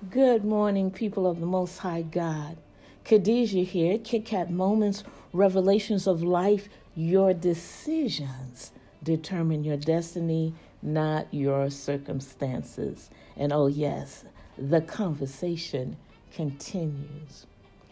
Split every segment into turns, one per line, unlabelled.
Good morning, people of the Most High God. Khadijah here, Kit Kat Moments, Revelations of Life. Your decisions determine your destiny, not your circumstances. And oh yes, the conversation continues.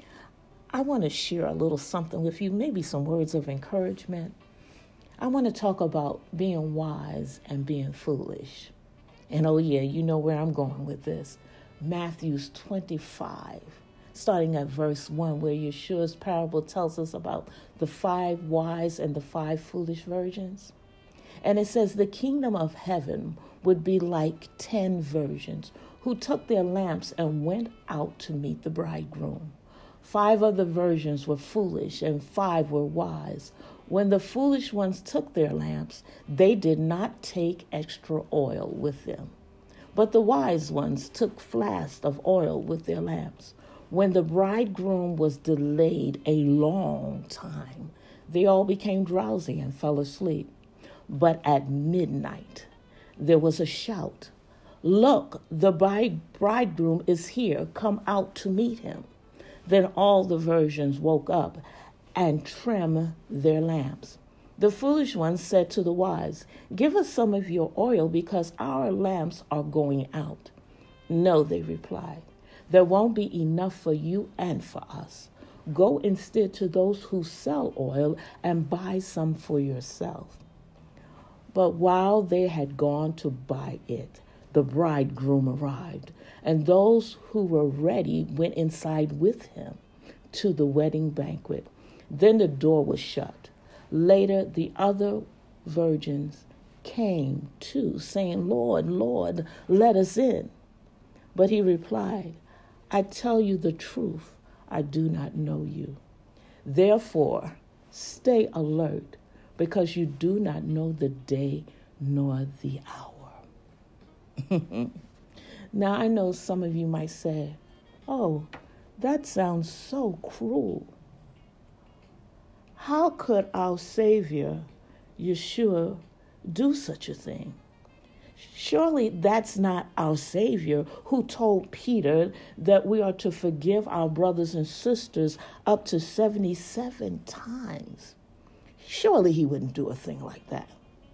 I want to share a little something with you, maybe some words of encouragement. I want to talk about being wise and being foolish. And oh yeah, you know where I'm going with this. Matthew 25, starting at verse 1, where Yeshua's parable tells us about the 5 wise and the 5 foolish virgins. And it says, the kingdom of heaven would be like 10 virgins who took their lamps and went out to meet the bridegroom. 5 of the virgins were foolish and 5 were wise. When the foolish ones took their lamps, they did not take extra oil with them. But the wise ones took flasks of oil with their lamps. When the bridegroom was delayed a long time, they all became drowsy and fell asleep. But at midnight, there was a shout, "Look, the bridegroom is here. Come out to meet him." Then all the virgins woke up and trimmed their lamps. The foolish ones said to the wise, "Give us some of your oil because our lamps are going out." "No," they replied, "there won't be enough for you and for us. Go instead to those who sell oil and buy some for yourself." But while they had gone to buy it, the bridegroom arrived, and those who were ready went inside with him to the wedding banquet. Then the door was shut. Later, the other virgins came too, saying, "Lord, Lord, let us in." But he replied, "I tell you the truth, I do not know you. Therefore, stay alert, because you do not know the day nor the hour." Now, I know some of you might say, "Oh, that sounds so cruel. How could our Savior, Yeshua, do such a thing? Surely that's not our Savior who told Peter that we are to forgive our brothers and sisters up to 77 times. Surely he wouldn't do a thing like that."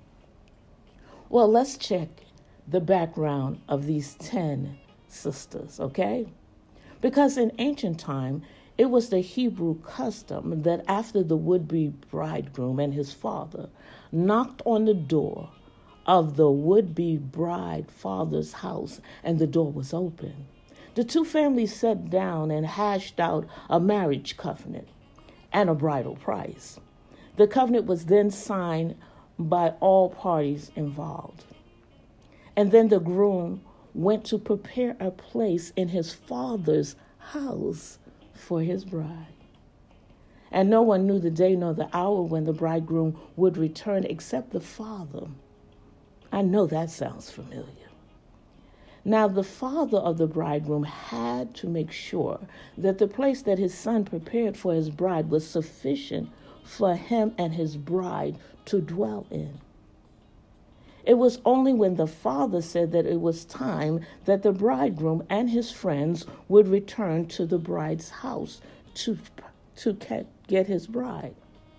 Well, let's check the background of these 10 sisters, okay? Because in ancient time, it was the Hebrew custom that after the would-be bridegroom and his father knocked on the door of the would-be bride father's house and the door was open, the two families sat down and hashed out a marriage covenant and a bridal price. The covenant was then signed by all parties involved. And then the groom went to prepare a place in his father's house for his bride. And no one knew the day nor the hour when the bridegroom would return except the father. I know that sounds familiar. Now, the father of the bridegroom had to make sure that the place that his son prepared for his bride was sufficient for him and his bride to dwell in. It was only when the father said that it was time that the bridegroom and his friends would return to the bride's house to get his bride.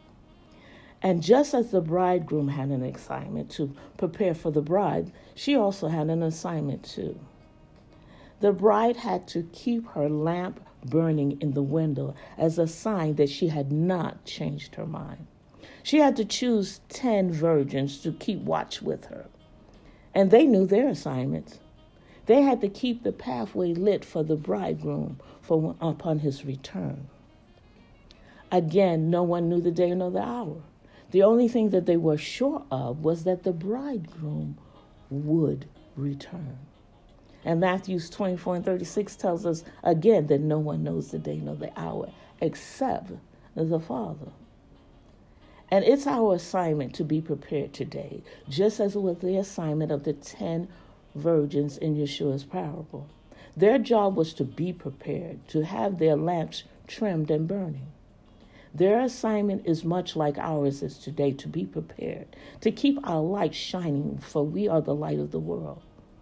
And just as the bridegroom had an assignment to prepare for the bride, she also had an assignment too. The bride had to keep her lamp burning in the window as a sign that she had not changed her mind. She had to choose 10 virgins to keep watch with her. And they knew their assignments. They had to keep the pathway lit for the bridegroom upon his return. Again, no one knew the day nor the hour. The only thing that they were sure of was that the bridegroom would return. And Matthew 24 and 36 tells us again that no one knows the day nor the hour except the Father. And it's our assignment to be prepared today, just as it was the assignment of the 10 virgins in Yeshua's parable. Their job was to be prepared, to have their lamps trimmed and burning. Their assignment is much like ours is today, to be prepared, to keep our light shining, for we are the light of the world.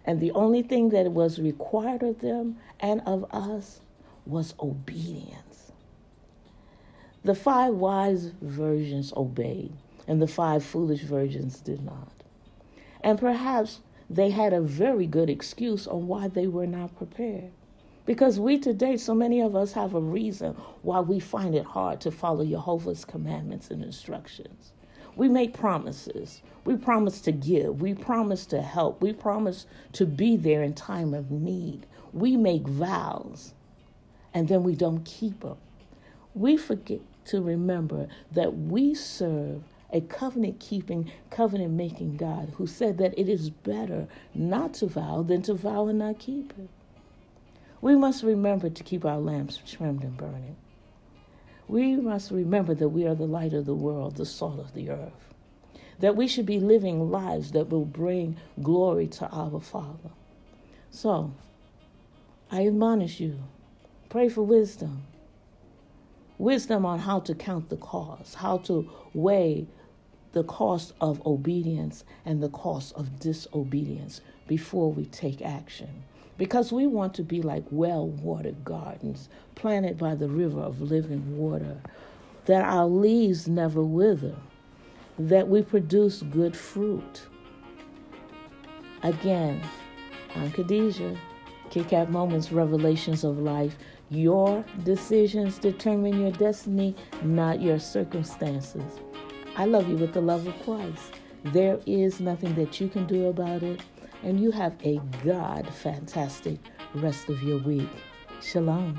And the only thing that was required of them and of us was obedience. The 5 wise virgins obeyed, and the 5 foolish virgins did not. And perhaps they had a very good excuse on why they were not prepared. Because we today, so many of us have a reason why we find it hard to follow Jehovah's commandments and instructions. We make promises. We promise to give. We promise to help. We promise to be there in time of need. We make vows, and then we don't keep them. We forget to remember that we serve a covenant-keeping, covenant-making God who said that it is better not to vow than to vow and not keep it. We must remember to keep our lamps trimmed and burning. We must remember that we are the light of the world, the salt of the earth, that we should be living lives that will bring glory to our Father. So, I admonish you, pray for wisdom. Wisdom on how to count the cost, how to weigh the cost of obedience and the cost of disobedience before we take action. Because we want to be like well-watered gardens planted by the river of living water, that our leaves never wither, that we produce good fruit. Again, I'm Khadijah. KitKat Moments, Revelations of Life. Your decisions determine your destiny, not your circumstances. I love you with the love of Christ. There is nothing that you can do about it, and you have a God-fantastic rest of your week. Shalom.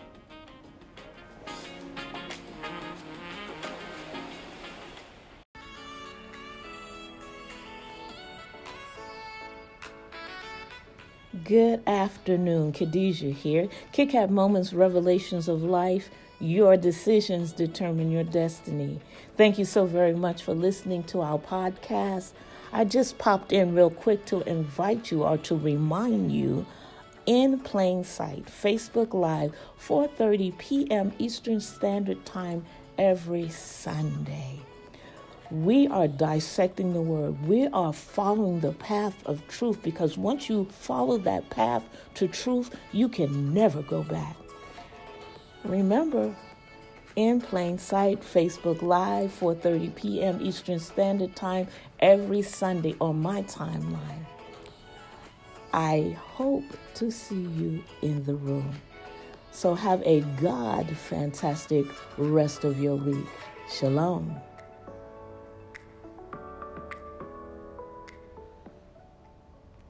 Good afternoon, Khadijah here. KitKat Moments, Revelations of Life. Your decisions determine your destiny. Thank you so very much for listening to our podcast. I just popped in real quick to invite you or to remind you, in plain sight, Facebook Live, 4:30 p.m. Eastern Standard Time every Sunday. We are dissecting the word. We are following the path of truth, because once you follow that path to truth, you can never go back. Remember, in plain sight, Facebook Live, 4:30 p.m. Eastern Standard Time every Sunday on my timeline. I hope to see you in the room. So have a God-fantastic rest of your week. Shalom.